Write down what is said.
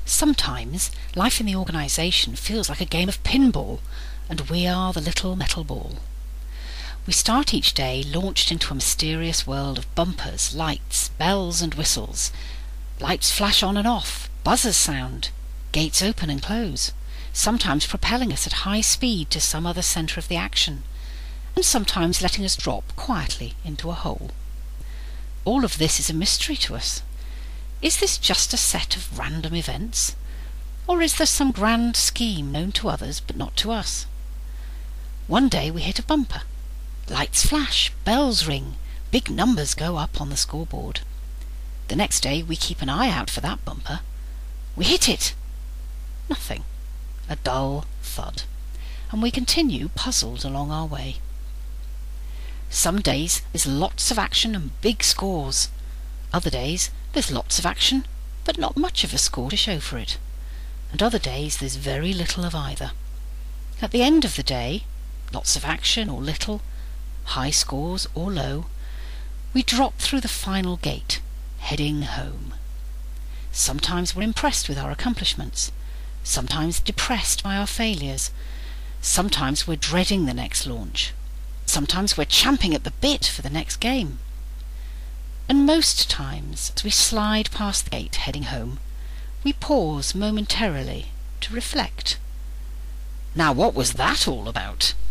Sometimes life in the organisation feels like a game of pinball, and we are the little metal ball. We start each day launched into a mysterious world of bumpers, lights, bells and whistles. Lights flash on and off, buzzers sound, gates open and close, sometimes propelling us at high speed to some other centre of the action, and sometimes letting us drop quietly into a hole. All of this is a mystery to us. Is this just a set of random events? Or is there some grand scheme known to others but not to us? One day we hit a bumper. Lights flash, bells ring, big numbers go up on the scoreboard. The next day we keep an eye out for that bumper. We hit it. Nothing. A dull thud. And we continue puzzled along our way. Some days there's lots of action and big scores. Other days there's lots of action, but not much of a score to show for it. And other days there's very little of either. At the end of the day, lots of action or little, high scores or low, we drop through the final gate, heading home. Sometimes we're impressed with our accomplishments, sometimes depressed by our failures, sometimes we're dreading the next launch, sometimes we're champing at the bit for the next game. And most times, as we slide past the gate heading home, we pause momentarily to reflect. Now what was that all about?